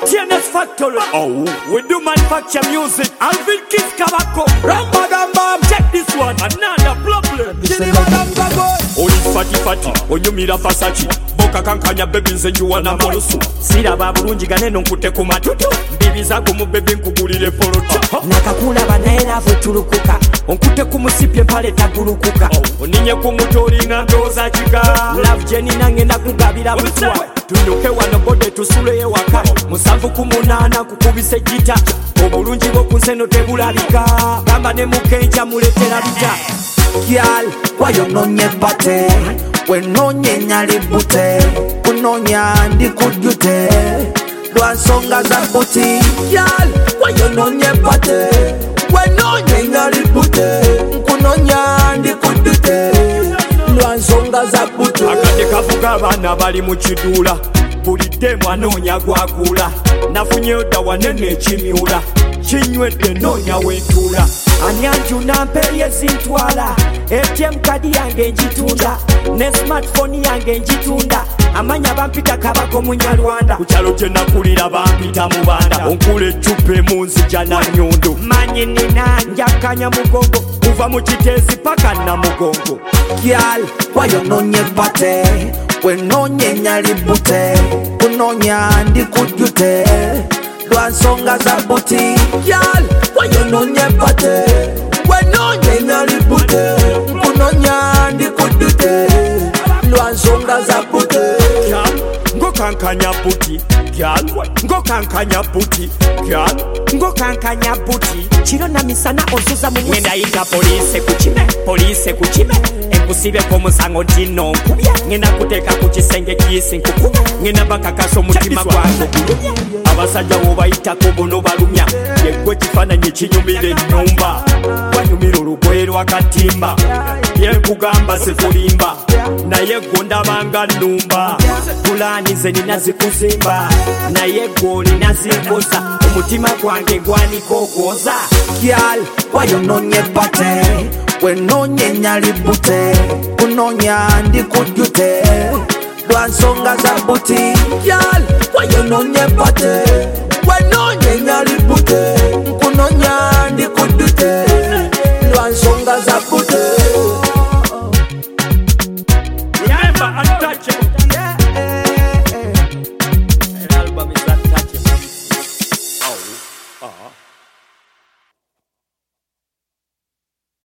TNS Factory. Oh, we do manufacture music. Alvin Kiss Kabako. Ramba Damba. Check this one. Another problem. Oli fatty. Onyumira Fasachi. Boka kankanya baby nze njuwana molusu. Siraba bulungi ganeno nkute ku matutu. Bibi zako mu baby nkugulire poloto. Nakakula banaera vetulukuka. Onkute ku musipye mpale tagulukuka. Oninye ku mutori nga ndoza chiga. Love Jenny nange nakugabira butwa. Tunyuke wano bode tusule ewaka. Musanvu ku munana kukubise gita. Obulungi bw'okunseno tebulabika. Gamba ne mukenja muletera bita. Gyal, wayononye bate. Wenonye nyali bute. Kunonya ndi kujute. Lwansonga za buti. Gyal, wayononye bate. Wenonye nyali bute. Kunonya ndi kujute. Lwansonga za buti. Akade kavuga abana bali mu kidula. Bulidde mwanoonya gwakula. Nafunye odawanene ekimyula. Kinywedde noonya wentula. Anyanju nampeye zintwala. ATM kadi yange njitunda. Ne smartphone yange njitunda. Amanya bampita kabako munyalwanda. Kukyalo kye nakulira bampita mu banda. Onkula eccupa emunzija na nyundo. Manyi nina njakanya mugongo. Kuva mu kiteezi paka na mugongo. Gyal, wayononye bate. Wenonye nyali bute. Kunonya ndi kujute. Lwansonga za buti. Gyal, wayononye bate. Wenonye nyali bute. Kunonya ndi kujute. Lwansonga za buti. Ngo kankanya buti. Gyal, ngo kankanya buti. Gyal, ngo kankanya buti. Chiro na misana osuza mu ngenda yita police kuchime. Enkusibe ko musango dino nkubye. Ngenda kuteka ku kisenge kisi nkukubye. Ngenda bakakaso mutima gwange. Abasajja wo bayita ko bono balumya. Yegwe kifananye kinyumire ennyumba. Wanyumira olugoye lwa katimba. Yenkugamba sikulimba. Naye gondabanga nnumba. Pulani ze nina zikuzimba. Naye goli nazikosa. Omutima gwange gwanikokoza. Gyal, wayononye bate. Wenonye nyali bute. Kunonya ndi kujute. Lwansonga za buti. Gyal, wayononye bate. Wenonye nyali bute.